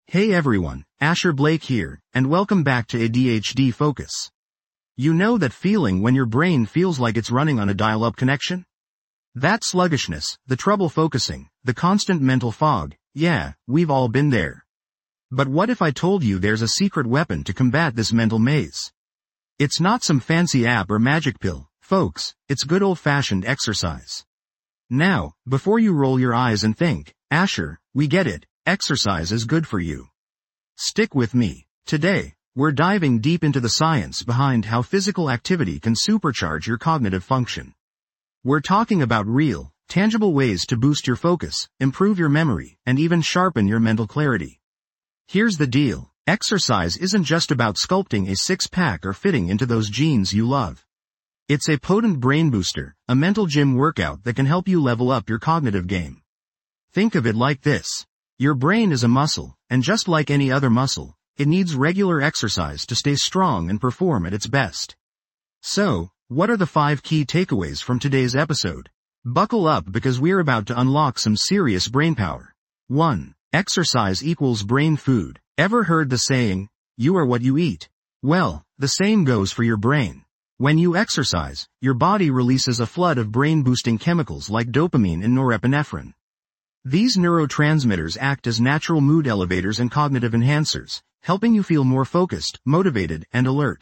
Hey everyone, Asher Blake here, and welcome back to ADHD Focus. You know that feeling when your brain feels like it's running on a dial-up connection? That sluggishness, the trouble focusing, the constant mental fog, yeah, we've all been there. But what if I told you there's a secret weapon to combat this mental maze? It's not some fancy app or magic pill, folks, it's good old-fashioned exercise. Now, before you roll your eyes and think, Asher, we get it, exercise is good for you. Stick with me. Today, we're diving deep into the science behind how physical activity can supercharge your cognitive function. We're talking about real, tangible ways to boost your focus, improve your memory, and even sharpen your mental clarity. Here's the deal. Exercise isn't just about sculpting a six-pack or fitting into those jeans you love. It's a potent brain booster, a mental gym workout that can help you level up your cognitive game. Think of it like this. Your brain is a muscle, and just like any other muscle, it needs regular exercise to stay strong and perform at its best. So, what are the 5 key takeaways from today's episode? Buckle up because we're about to unlock some serious brain power. 1. Exercise equals brain food. Ever heard the saying, you are what you eat? Well, the same goes for your brain. When you exercise, your body releases a flood of brain-boosting chemicals like dopamine and norepinephrine. These neurotransmitters act as natural mood elevators and cognitive enhancers, helping you feel more focused, motivated, and alert.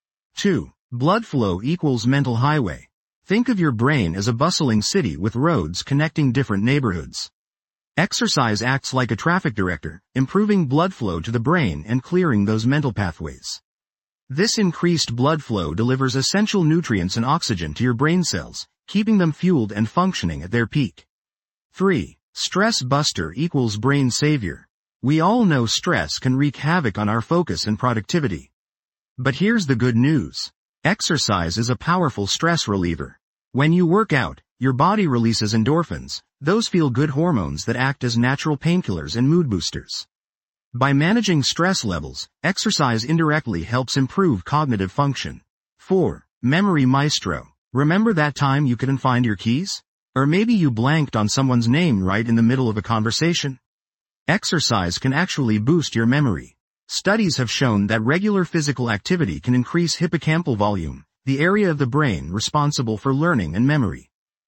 2. Blood flow equals mental highway. Think of your brain as a bustling city with roads connecting different neighborhoods. Exercise acts like a traffic director, improving blood flow to the brain and clearing those mental pathways. This increased blood flow delivers essential nutrients and oxygen to your brain cells, keeping them fueled and functioning at their peak. 3. Stress buster equals brain savior. We all know stress can wreak havoc on our focus and productivity. But here's the good news. Exercise is a powerful stress reliever. When you work out, your body releases endorphins, those feel-good hormones that act as natural painkillers and mood boosters. By managing stress levels, exercise indirectly helps improve cognitive function. 4. Memory maestro. Remember that time you couldn't find your keys? Or maybe you blanked on someone's name right in the middle of a conversation? Exercise can actually boost your memory. Studies have shown that regular physical activity can increase hippocampal volume, the area of the brain responsible for learning and memory.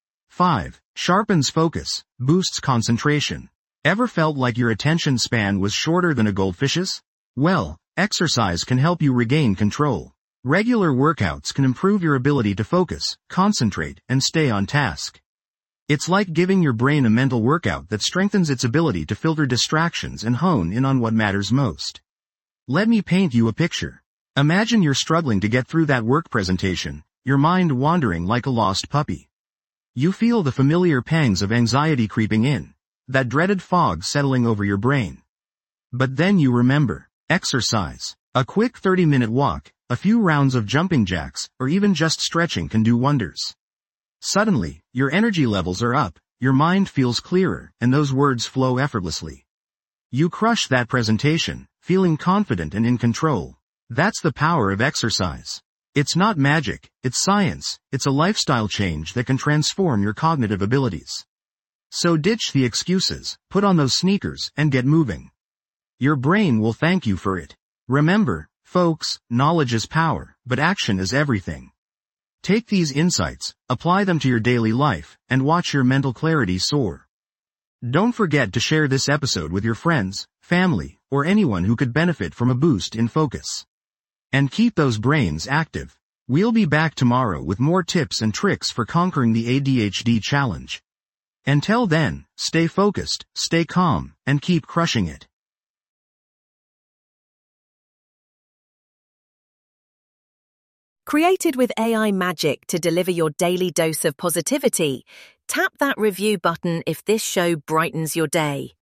5. Sharpens focus, boosts concentration. Ever felt like your attention span was shorter than a goldfish's? Well, exercise can help you regain control. Regular workouts can improve your ability to focus, concentrate, and stay on task. It's like giving your brain a mental workout that strengthens its ability to filter distractions and hone in on what matters most. Let me paint you a picture. Imagine you're struggling to get through that work presentation, your mind wandering like a lost puppy. You feel the familiar pangs of anxiety creeping in, that dreaded fog settling over your brain. But then you remember, exercise. A quick 30-minute walk, a few rounds of jumping jacks, or even just stretching can do wonders. Suddenly, your energy levels are up, your mind feels clearer, and those words flow effortlessly. You crush that presentation, feeling confident and in control. That's the power of exercise. It's not magic, it's science, it's a lifestyle change that can transform your cognitive abilities. So ditch the excuses, put on those sneakers, and get moving. Your brain will thank you for it. Remember, folks, knowledge is power, but action is everything. Take these insights, apply them to your daily life, and watch your mental clarity soar. Don't forget to share this episode with your friends, family, or anyone who could benefit from a boost in focus. And keep those brains active. We'll be back tomorrow with more tips and tricks for conquering the ADHD challenge. Until then, stay focused, stay calm, and keep crushing it. Created with AI magic to deliver your daily dose of positivity, tap that review button if this show brightens your day.